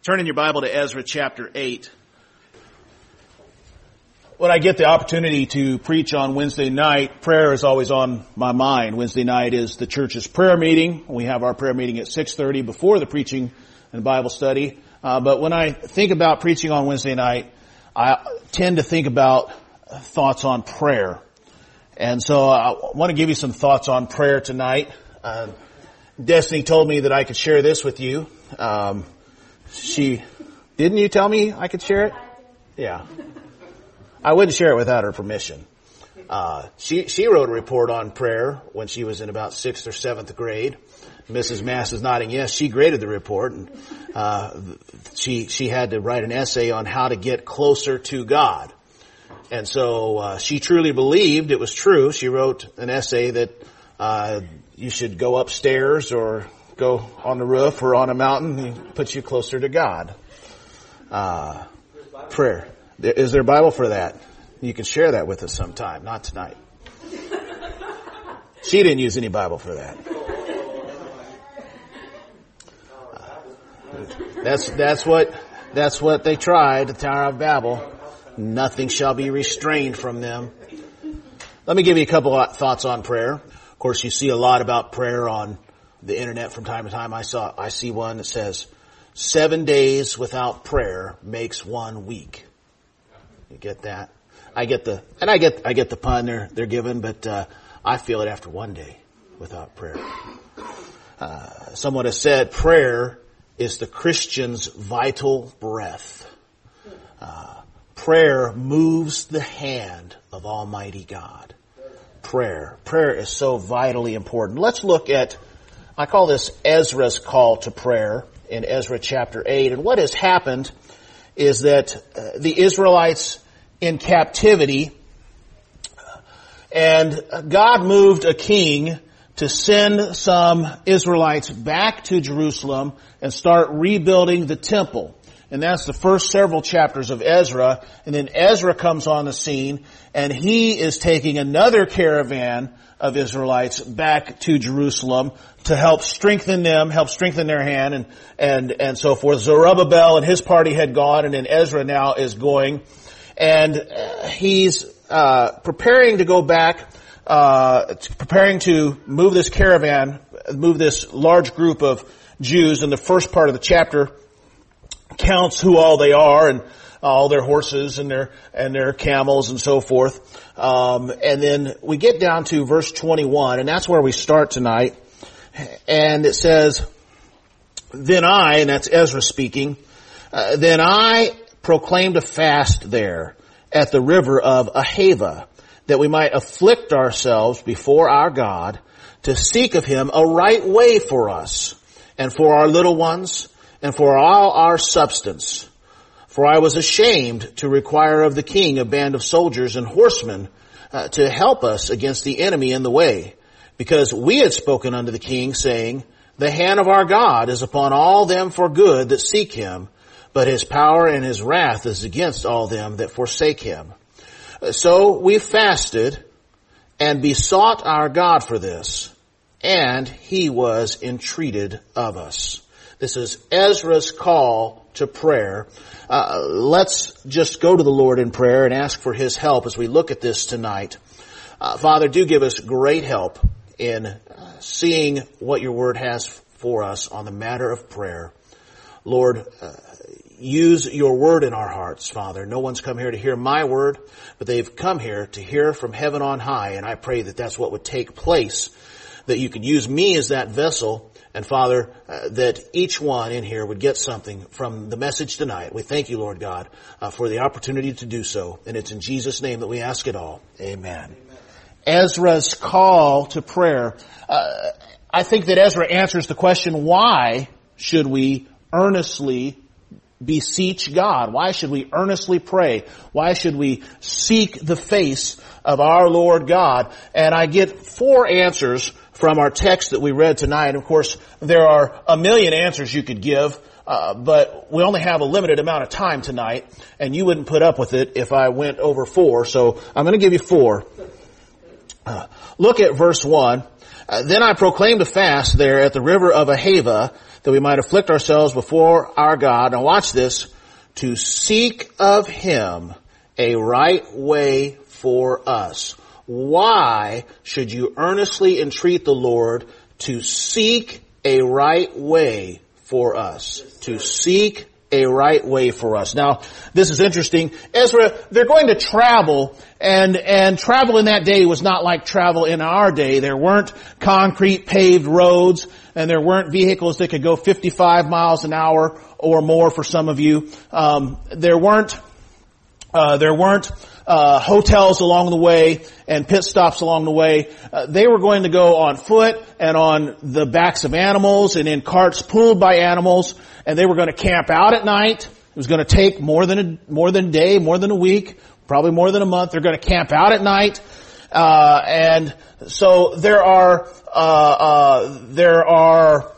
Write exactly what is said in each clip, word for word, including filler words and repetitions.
Turn in your Bible to Ezra chapter eight. When I get the opportunity to preach on Wednesday night, prayer is always on my mind. Wednesday night is the church's prayer meeting. We have our prayer meeting at six thirty before the preaching and Bible study. Uh, but when I think about preaching on Wednesday night, I tend to think about thoughts on prayer. And so I want to give you some thoughts on prayer tonight. Uh, Destiny told me that I could share this with you. Um, she, didn't you tell me I could share it? Yeah. I wouldn't share it without her permission. Uh, she, she wrote a report on prayer when she was in about sixth or seventh grade. Missus Mass is nodding yes. She graded the report, and, uh, she, she had to write an essay on how to get closer to God. And so, uh, she truly believed it was true. She wrote an essay that, uh, you should go upstairs or go on the roof or on a mountain, and it puts you closer to God. Uh, prayer. Is there a Bible for that? You can share that with us sometime, not tonight. She didn't use any Bible for that. Uh, that's, that's what, that's what they tried, the Tower of Babel. Nothing shall be restrained from them. Let me give you a couple of thoughts on prayer. Of course, you see a lot about prayer on the internet from time to time. I saw, I see one that says, seven days without prayer makes one week. You get that? I get the, and I get, I get the pun they're, they're given, but, uh, I feel it after one day without prayer. Uh, someone has said prayer is the Christian's vital breath. Uh, prayer moves the hand of Almighty God. Prayer. Prayer is so vitally important. Let's look at, I call this Ezra's call to prayer in Ezra chapter eight. And what has happened is that uh, the Israelites in captivity, and God moved a king to send some Israelites back to Jerusalem and start rebuilding the temple. And that's the first several chapters of Ezra. And then Ezra comes on the scene, and he is taking another caravan of Israelites back to Jerusalem to help strengthen them, help strengthen their hand, and, and, and so forth. Zerubbabel and his party had gone, and then Ezra now is going. And uh, he's uh preparing to go back, uh preparing to move this caravan, move this large group of Jews. In the first part of the chapter counts who all they are and all their horses and their and their camels and so forth. Um and then we get down to verse twenty-one, and that's where we start tonight. And it says, Then I, and that's Ezra speaking, uh, then I proclaimed a fast there at the river of Ahava, that we might afflict ourselves before our God, to seek of him a right way for us, and for our little ones, and for all our substance. For I was ashamed to require of the king a band of soldiers and horsemen uh, to help us against the enemy in the way, because we had spoken unto the king, saying, The hand of our God is upon all them for good that seek him, but his power and his wrath is against all them that forsake him. So we fasted and besought our God for this, and he was entreated of us. This is Ezra's call to prayer. Uh, let's just go to the Lord in prayer and ask for his help as we look at this tonight. Uh, Father, do give us great help in seeing what your word has for us on the matter of prayer. Lord, uh, use your word in our hearts, Father. No one's come here to hear my word, but they've come here to hear from heaven on high. And I pray that that's what would take place, that you could use me as that vessel. And Father, uh, that each one in here would get something from the message tonight. We thank you, Lord God, uh, for the opportunity to do so. And it's in Jesus' name that we ask it all. Amen. Amen. Ezra's call to prayer. Uh, I think that Ezra answers the question, why should we earnestly beseech God? Why should we earnestly pray? Why should we seek the face of our Lord God? And I get four answers from our text that we read tonight. Of course, there are a million answers you could give, uh, but we only have a limited amount of time tonight, and you wouldn't put up with it if I went over four. So I'm going to give you four. Uh, look at verse one. Uh, then I proclaimed a fast there at the river of Ahava, that we might afflict ourselves before our God. Now watch this. To seek of him a right way for us. Why should you earnestly entreat the Lord to seek a right way for us? To seek a right way for us. Now, this is interesting. Ezra, they're going to travel, and, and travel in that day was not like travel in our day. There weren't concrete paved roads, and there weren't vehicles that could go fifty-five miles an hour or more for some of you. Um, there weren't, uh, there weren't, uh, hotels along the way and pit stops along the way. Uh, they were going to go on foot and on the backs of animals and in carts pulled by animals. And they were going to camp out at night. It was going to take more than a, more than a day, more than a week, probably more than a month. They're going to camp out at night. Uh, and so there are, uh, uh, there are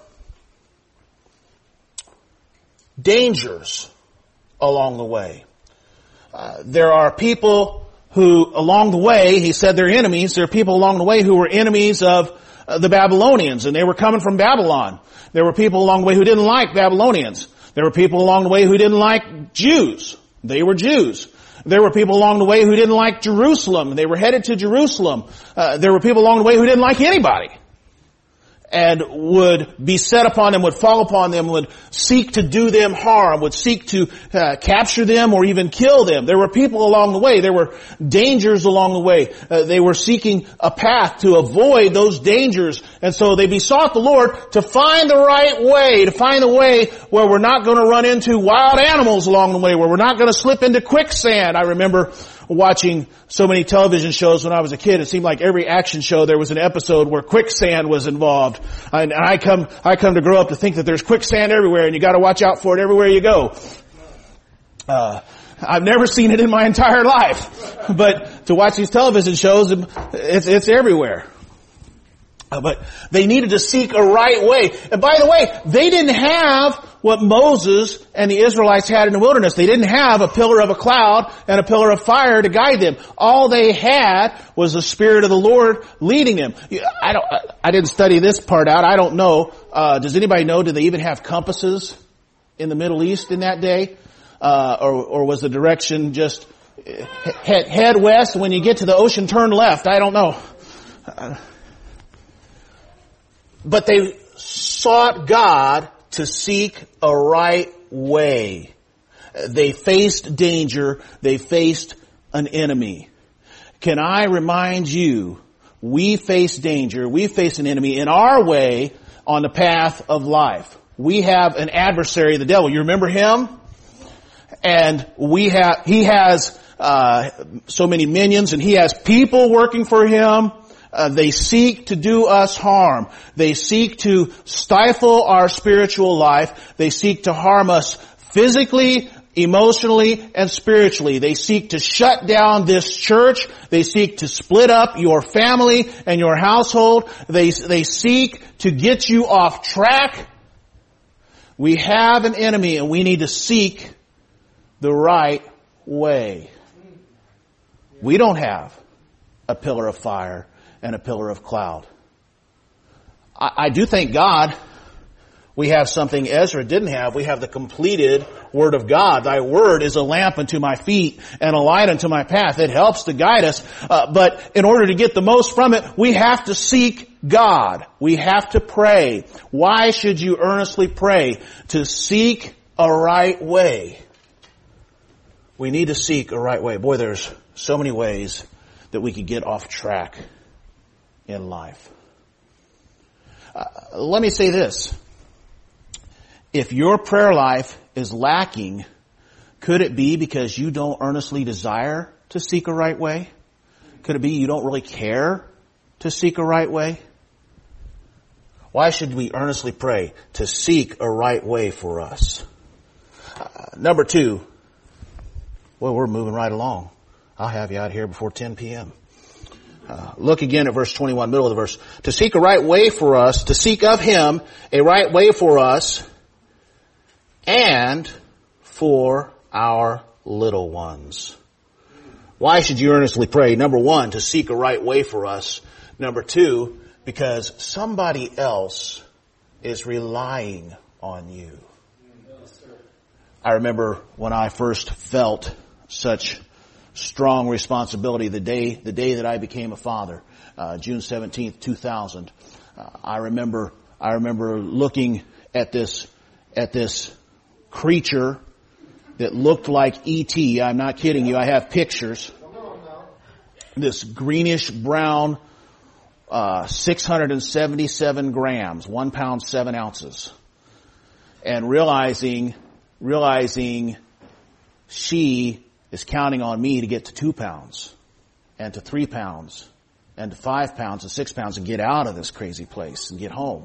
dangers along the way. Uh, there are people who along the way, he said they're enemies. There are people along the way who were enemies of uh, the Babylonians, and they were coming from Babylon. There were people along the way who didn't like Babylonians. There were people along the way who didn't like Jews. They were Jews. There were people along the way who didn't like Jerusalem. They were headed to Jerusalem. Uh, there were people along the way who didn't like anybody and would be set upon them, would fall upon them, would seek to do them harm, would seek to uh, capture them or even kill them. There were people along the way. There were dangers along the way. Uh, they were seeking a path to avoid those dangers. And so they besought the Lord to find the right way, to find the way where we're not going to run into wild animals along the way, where we're not going to slip into quicksand. I remember watching so many television shows when I was a kid. It seemed like every action show there was an episode where quicksand was involved. And I come, I come to grow up to think that there's quicksand everywhere, and you got to watch out for it everywhere you go. Uh, I've never seen it in my entire life, but to watch these television shows, it's, it's everywhere. Uh, but they needed to seek a right way. And by the way, they didn't have what Moses and the Israelites had in the wilderness. They didn't have a pillar of a cloud and a pillar of fire to guide them. All they had was the Spirit of the Lord leading them. I don't, I didn't study this part out. I don't know. Uh, does anybody know, did they even have compasses in the Middle East in that day? Uh, or, or was the direction just head, head west, when you get to the ocean, turn left? I don't know. Uh, But they sought God to seek a right way. They faced danger. They faced an enemy. Can I remind you, we face danger. We face an enemy in our way on the path of life. We have an adversary, the devil. You remember him? And we have, he has uh so many minions, and he has people working for him. Uh, they seek to do us harm. They seek to stifle our spiritual life. They seek to harm us physically, emotionally, and spiritually. They seek to shut down this church. They seek to split up your family and your household. They, they seek to get you off track. We have an enemy, and we need to seek the right way. We don't have a pillar of fire and a pillar of cloud. I, I do thank God we have something Ezra didn't have. We have the completed Word of God. Thy Word is a lamp unto my feet and a light unto my path. It helps to guide us. Uh, but in order to get the most from it, we have to seek God. We have to pray. Why should you earnestly pray? To seek a right way. We need to seek a right way. Boy, there's so many ways that we could get off track in life. Uh, let me say this. If your prayer life is lacking, could it be because you don't earnestly desire to seek a right way? Could it be you don't really care to seek a right way? Why should we earnestly pray? To seek a right way for us. Uh, number two. Well, we're moving right along. I'll have you out here before ten p.m. Uh, look again at verse twenty-one, middle of the verse. To seek a right way for us, to seek of Him a right way for us, and for our little ones. Why should you earnestly pray? Number one, to seek a right way for us. Number two, because somebody else is relying on you. I remember when I first felt such strong responsibility the day, the day that I became a father, uh, June seventeenth, two thousand. Uh, I remember, I remember looking at this, at this creature that looked like E T. I'm not kidding you. I have pictures. This greenish brown, uh, six hundred seventy-seven grams, one pound, seven ounces. And realizing, realizing she is counting on me to get to two pounds and to three pounds and to five pounds and six pounds and get out of this crazy place and get home.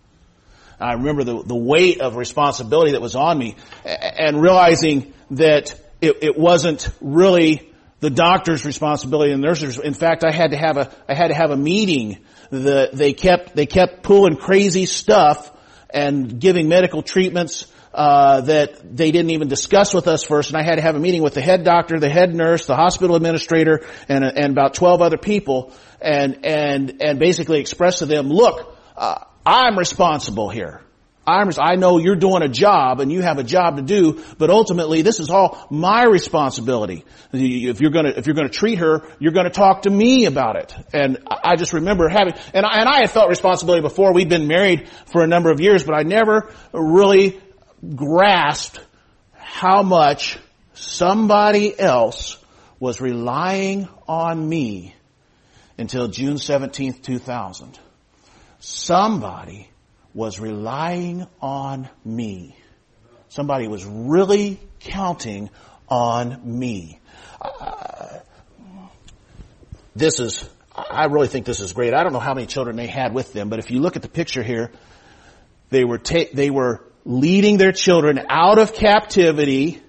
I remember the, the weight of responsibility that was on me and realizing that it, it wasn't really the doctor's responsibility and the nurse's. In fact, I had to have a, I had to have a meeting. The, they kept, they kept pulling crazy stuff and giving medical treatments, uh, that they didn't even discuss with us first. And I had to have a meeting with the head doctor, the head nurse, the hospital administrator, and, and about twelve other people and, and, and basically express to them, look, uh, I'm responsible here. I'm, I know you're doing a job and you have a job to do, but ultimately this is all my responsibility. If you're gonna, if you're gonna treat her, you're gonna talk to me about it. And I just remember having, and I, and I had felt responsibility before. We'd been married for a number of years, but I never really grasped how much somebody else was relying on me until June seventeenth, two thousand. Somebody was relying on me. Somebody was really counting on me. Uh, this is, I really think this is great. I don't know how many children they had with them, but if you look at the picture here, they were ta- they were leading their children out of captivity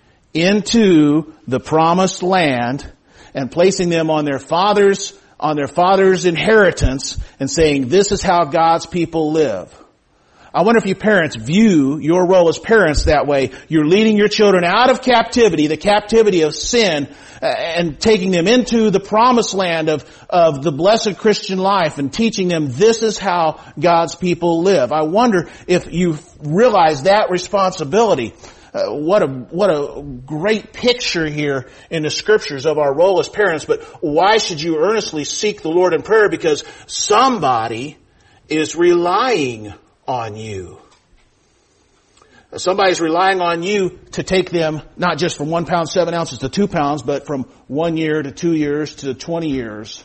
into the promised land and placing them on their father's on their father's inheritance and saying, this is how God's people live. I wonder if you parents view your role as parents that way. You're leading your children out of captivity, the captivity of sin, uh, and taking them into the promised land of, of the blessed Christian life and teaching them this is how God's people live. I wonder if you realize that responsibility. Uh, what a, what a great picture here in the scriptures of our role as parents. But why should you earnestly seek the Lord in prayer? Because somebody is relying on you. Somebody's relying on you to take them not just from one pound, seven ounces to two pounds, but from one year to two years to twenty years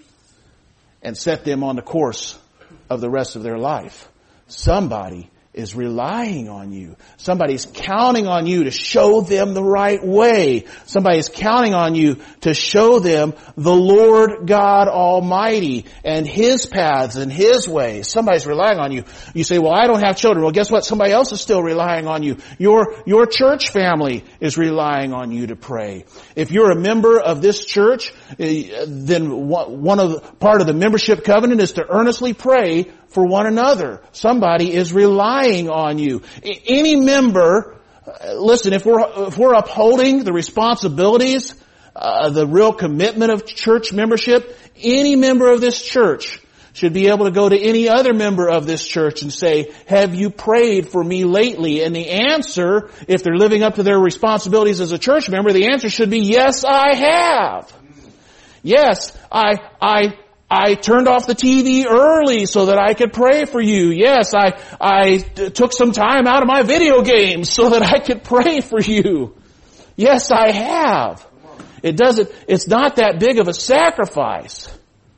and set them on the course of the rest of their life. Somebody is relying on you. Somebody's counting on you to show them the right way. Somebody's counting on you to show them the Lord God Almighty and His paths and His ways. Somebody's relying on you. You say, well, I don't have children. Well, guess what? Somebody else is still relying on you. Your, your church family is relying on you to pray. If you're a member of this church, then one of the, part of the membership covenant is to earnestly pray for one another. Somebody is relying on you. Any member, listen, if we're, if we're upholding the responsibilities, uh, the real commitment of church membership, any member of this church should be able to go to any other member of this church and say, have you prayed for me lately? And the answer, if they're living up to their responsibilities as a church member, the answer should be, yes, I have. Yes, I, I, I turned off the T V early so that I could pray for you. Yes, I, I t- took some time out of my video games so that I could pray for you. Yes, I have. It doesn't, it's not that big of a sacrifice.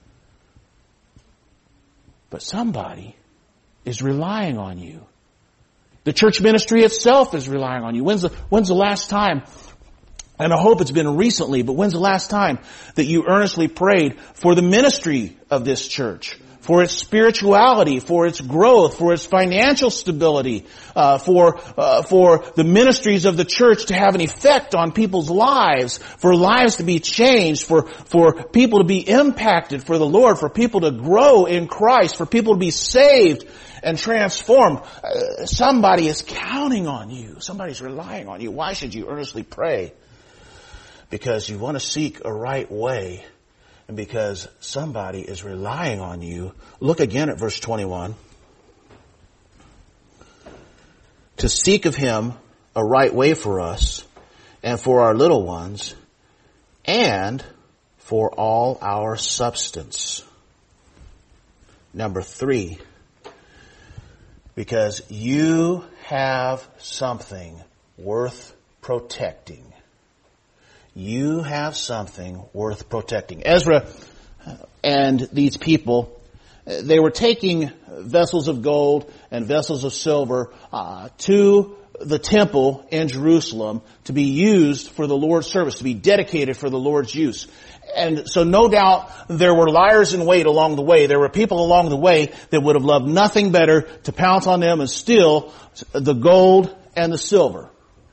But somebody is relying on you. The church ministry itself is relying on you. When's the, when's the last time, and I hope it's been recently, but when's the last time that you earnestly prayed for the ministry of this church, for its spirituality, for its growth, for its financial stability, uh, for uh, for the ministries of the church to have an effect on people's lives, for lives to be changed, for for people to be impacted for the Lord, for people to grow in Christ, for people to be saved and transformed? Uh, somebody is counting on you. Somebody's relying on you. Why should you earnestly pray? Because you want to seek a right way, and because somebody is relying on you. Look again at verse twenty-one. to seek of him a right way for us and for our little ones and for all our substance. Number three, because you have something worth protecting. You have something worth protecting. Ezra and these people, they were taking vessels of gold and vessels of silver uh, to the temple in Jerusalem to be used for the Lord's service, to be dedicated for the Lord's use. And so no doubt there were liars in wait along the way. There were people along the way that would have loved nothing better to pounce on them and steal the gold and the silver.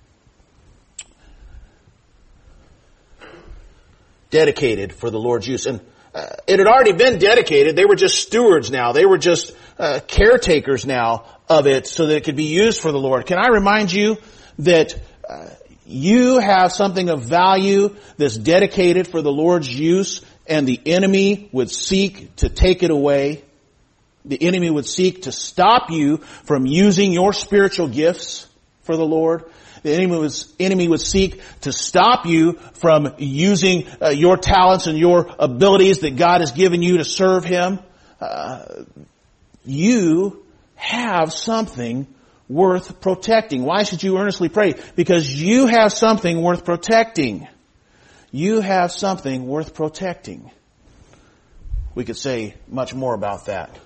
Dedicated for the Lord's use. And uh, it had already been dedicated. They were just stewards now. They were just uh, caretakers now of it so that it could be used for the Lord. Can I remind you that uh, you have something of value that's dedicated for the Lord's use, and the enemy would seek to take it away. The enemy would seek to stop you from using your spiritual gifts for the Lord. The enemy would, enemy would seek to stop you from using uh, your talents and your abilities that God has given you to serve him. Uh, you have something worth protecting. Why should you earnestly pray? Because you have something worth protecting. You have something worth protecting. We could say much more about that.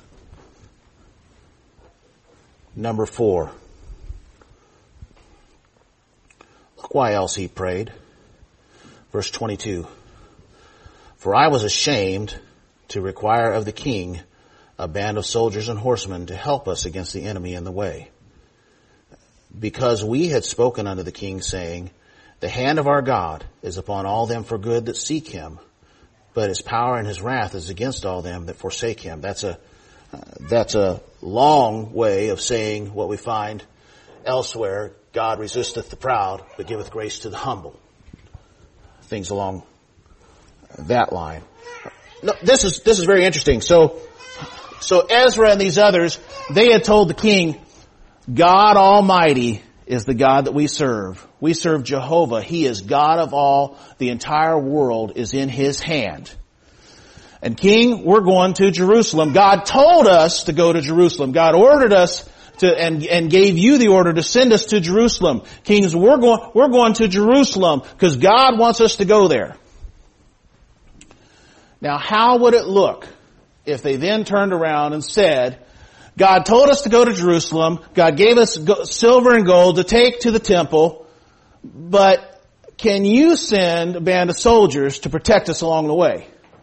Number four. Look why else he prayed. Verse twenty-two. For I was ashamed to require of the king a band of soldiers and horsemen to help us against the enemy in the way. Because we had spoken unto the king, saying, the hand of our God is upon all them for good that seek him, but his power and his wrath is against all them that forsake him. That's a, uh, that's a long way of saying what we find elsewhere. God resisteth the proud, but giveth grace to the humble. Things along that line. No, this is, this is very interesting. So, so Ezra and these others, they had told the king, God Almighty is the God that we serve. We serve Jehovah. He is God of all. The entire world is in his hand. And king, we're going to Jerusalem. God told us to go to Jerusalem. God ordered us to, and, and gave you the order to send us to Jerusalem. Kings, we're going, we're going to Jerusalem because God wants us to go there. Now, how would it look if they then turned around and said, God told us to go to Jerusalem. God gave us silver and gold to take to the temple. But can you send a band of soldiers to protect us along the way?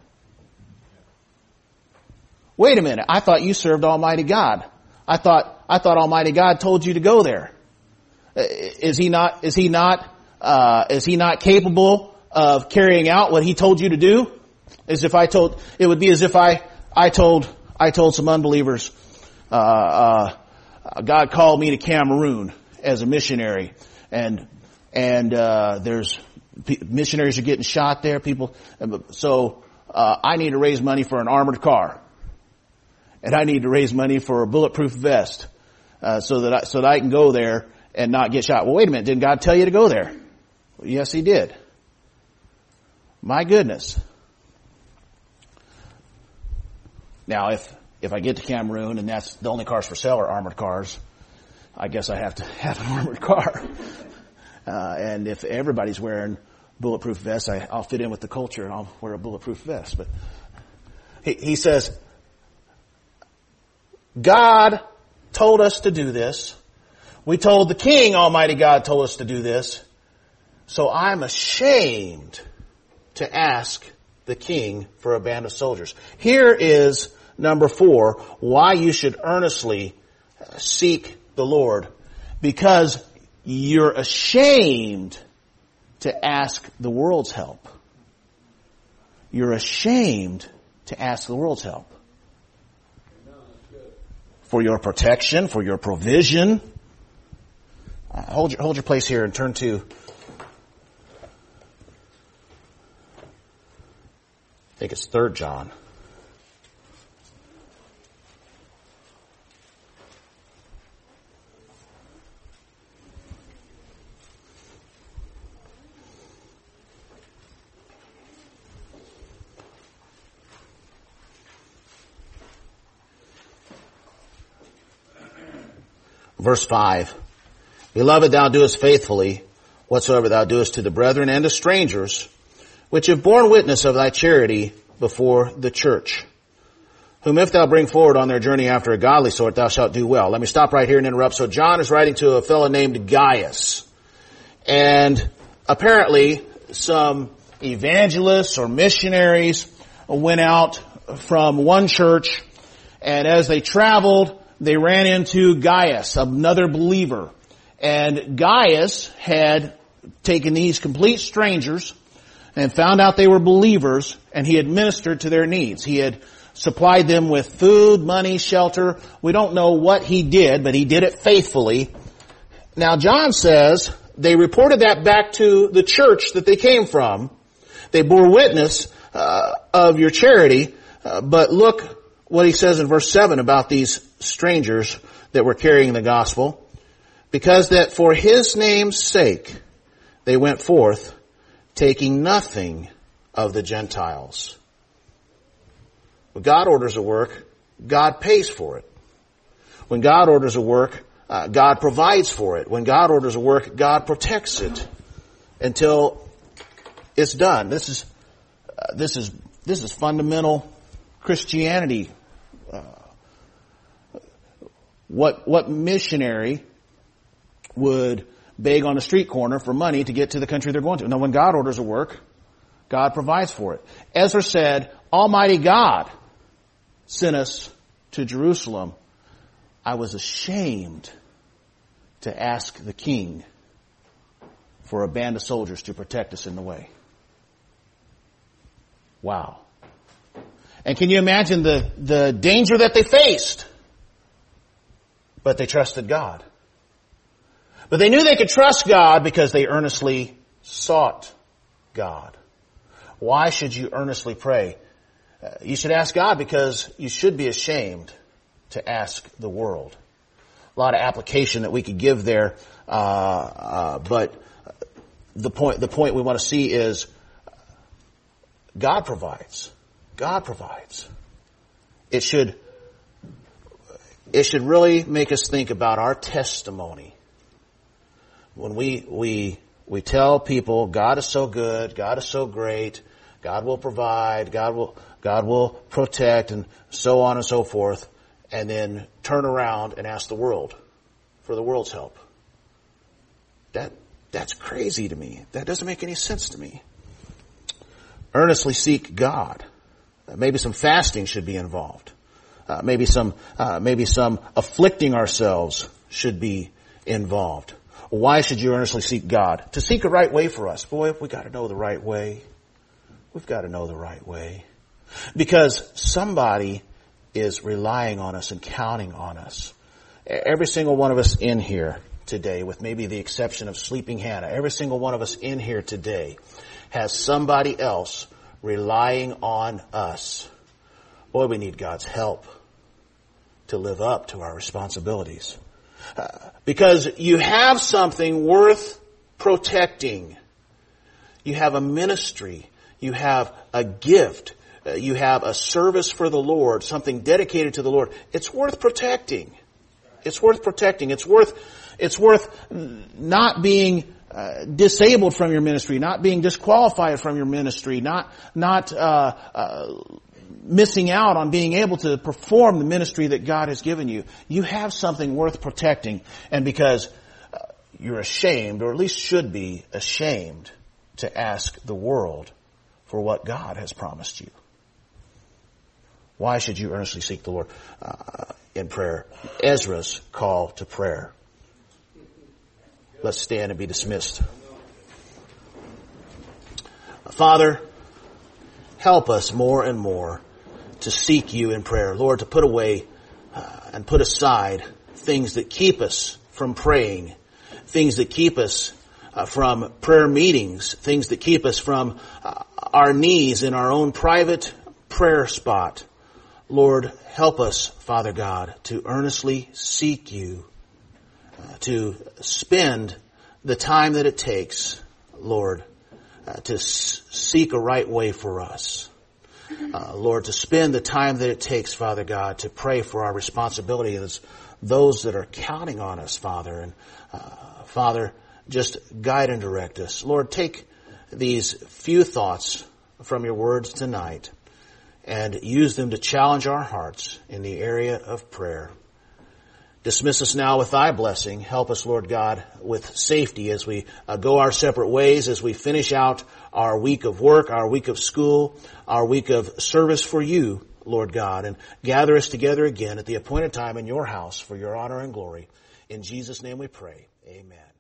Wait a minute. I thought you served Almighty God. I thought, I thought Almighty God told you to go there. Is he not, is he not, uh, is he not capable of carrying out what he told you to do? As if I told, it would be as if I, I told, I told some unbelievers, Uh, uh, God called me to Cameroon as a missionary, and and uh, there's missionaries are getting shot there. People, so uh, I need to raise money for an armored car, and I need to raise money for a bulletproof vest, uh, so that I, so that I can go there and not get shot. Well, wait a minute, didn't God tell you to go there? Well, yes, He did. My goodness. Now, if If I get to Cameroon and that's the only cars for sale are armored cars, I guess I have to have an armored car. Uh, and if everybody's wearing bulletproof vests, I, I'll fit in with the culture and I'll wear a bulletproof vest. But he, he says, God told us to do this. We told the king, Almighty God told us to do this. So I'm ashamed to ask the king for a band of soldiers. Here is number four, why you should earnestly seek the Lord. Because you're ashamed to ask the world's help. You're ashamed to ask the world's help. For your protection, for your provision. Uh, hold your, hold your place here and turn to, I think it's Third John. Verse five. Beloved, thou doest faithfully whatsoever thou doest to the brethren and to strangers, which have borne witness of thy charity before the church, whom if thou bring forward on their journey after a godly sort, thou shalt do well. Let me stop right here and interrupt. So John is writing to a fellow named Gaius. And apparently some evangelists or missionaries went out from one church, and as they traveled, they ran into Gaius, another believer. And Gaius had taken these complete strangers and found out they were believers, and he had ministered to their needs. He had supplied them with food, money, shelter. We don't know what he did, but he did it faithfully. Now John says they reported that back to the church that they came from. They bore witness uh, of your charity, uh, but look what he says in verse seven about these strangers that were carrying the gospel. Because that for his name's sake they went forth, taking nothing of the Gentiles. When God orders a work, God pays for it. When God orders a work, uh, God provides for it. When God orders a work, God protects it until it's done. This is uh, this is this is fundamental Christianity. Uh, what what missionary would beg on a street corner for money to get to the country they're going to? Now, when God orders a work, God provides for it. Ezra said, Almighty God sent us to Jerusalem. I was ashamed to ask the king for a band of soldiers to protect us in the way. Wow. And can you imagine the, the danger that they faced? But they trusted God. But they knew they could trust God because they earnestly sought God. Why should you earnestly pray? Uh, you should ask God because you should be ashamed to ask the world. A lot of application that we could give there, uh, uh, but the point the point we want to see is God provides. God provides. It should it should really make us think about our testimony. When we, we, we tell people God is so good, God is so great, God will provide, God will, God will protect, and so on and so forth, and then turn around and ask the world for the world's help. That, that's crazy to me. That doesn't make any sense to me. Earnestly seek God. Maybe some fasting should be involved. Uh, maybe some, uh, maybe some afflicting ourselves should be involved. Why should you earnestly seek God? To seek a right way for us. Boy, we got to know the right way. We've got to know the right way. Because somebody is relying on us and counting on us. Every single one of us in here today, with maybe the exception of Sleeping Hannah, every single one of us in here today has somebody else relying on us. Boy, we need God's help to live up to our responsibilities. Uh, because you have something worth protecting. You have a ministry. You have a gift. Uh, you have a service for the Lord, something dedicated to the Lord. It's worth protecting. It's worth protecting. It's worth, it's worth not being uh, disabled from your ministry, not being disqualified from your ministry, not, not, uh, uh, missing out on being able to perform the ministry that God has given you. You have something worth protecting, and because uh, you're ashamed, or at least should be ashamed, to ask the world for what God has promised you. Why should you earnestly seek the Lord uh, in prayer? Ezra's call to prayer. Let's stand and be dismissed. Father, help us more and more to seek you in prayer. Lord, to put away uh, and put aside things that keep us from praying, things that keep us uh, from prayer meetings, things that keep us from uh, our knees in our own private prayer spot. Lord, help us, Father God, to earnestly seek you, uh, to spend the time that it takes, Lord, uh, to s- seek a right way for us. Uh, Lord, to spend the time that it takes, Father God, to pray for our responsibility as those that are counting on us, Father. And uh, Father, just guide and direct us. Lord, take these few thoughts from your words tonight and use them to challenge our hearts in the area of prayer. Dismiss us now with thy blessing. Help us, Lord God, with safety as we uh, go our separate ways, as we finish out our week of work, our week of school, our week of service for you, Lord God, and gather us together again at the appointed time in your house for your honor and glory. In Jesus' name we pray. Amen.